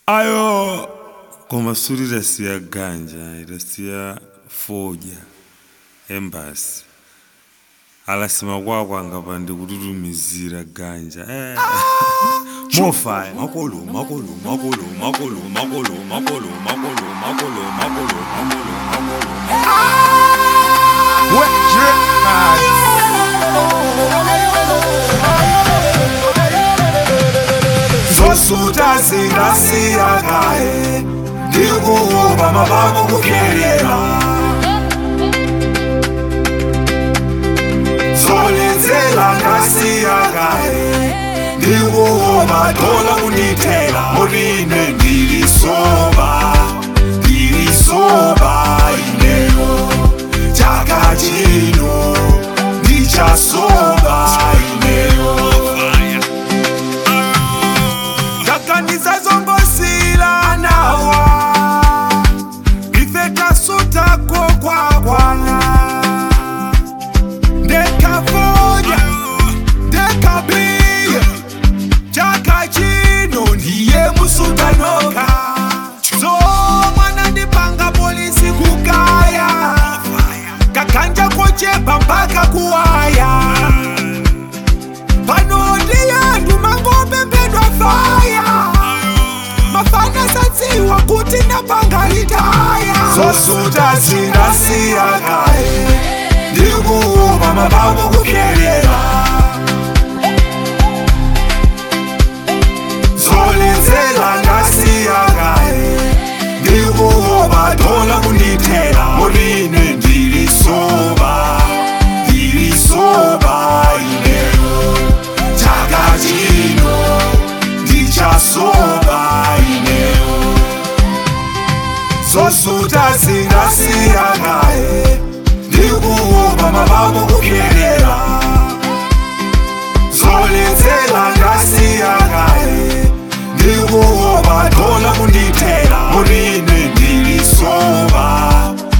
Ayo komasuri rasiya ganja rasiya foja embassy alasima kwanga pande kututumizira ganja mofaya makolo zosuta zingasiya kae ndikuuba mabango kukelera zolenzela ngasiya kae ndikuuba dola kunditela muline ndilisoba ineyo chaka chino ndichasoba ineyo Takaniza zongosila nawa Ifeka suta kwa kwana Deka foja, deka biya Chaka chino ndiye musuta noka So mwana ndipanga polisi kukaya Kakanja kochepa mpaka kuwaya Pano ndiye ndumangope mpedwa faya Mafana satsiwa kuti napangalitaya zosuta zingasiya kae ndikuuba mabango kukelera zolenzela ngasiya kae ndikuuba dola kunditela muline ndilisoba ineyo chaka chino ndichasoba ineyo zosuta zingasiya kae ndikuuba mabango kukelera zolenzela ngasiya kae ndikuuba dola kunditela muline ndilisoba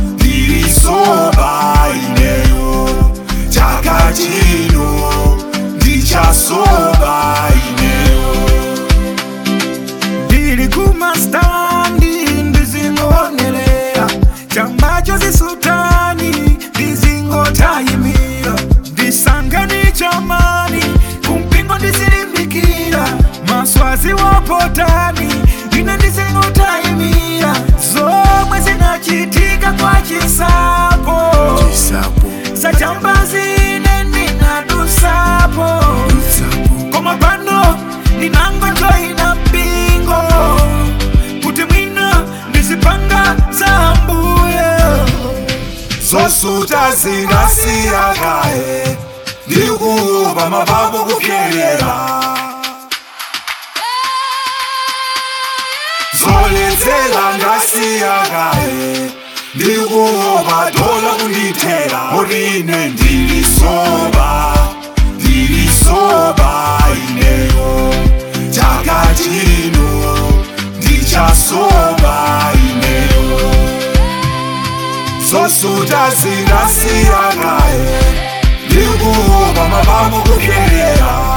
ineyo chaka chino ndichasoba ineyo Dili kumastandi ndizingonelea Chambacho zisutani ndizingotayimira Ndisangani chamani kumpingo ndizilimbikira Maswazi wapotani ine ndizingotayimira Zomwe zinachitika kwa chisapo Sachambazi ine ndinadusapo Koma pano ninangojoina mpingo Kuti mwina ndizipanga zambuye zosuta zingasiya kae ndikuuba mabango kukelera zolenzela ngasiya kae ndikuuba dola kunditela muline ndilisoba ineyo chaka chino ndichasoba ineyo zosuta zingasiya kae ndikuuba mabango kukelera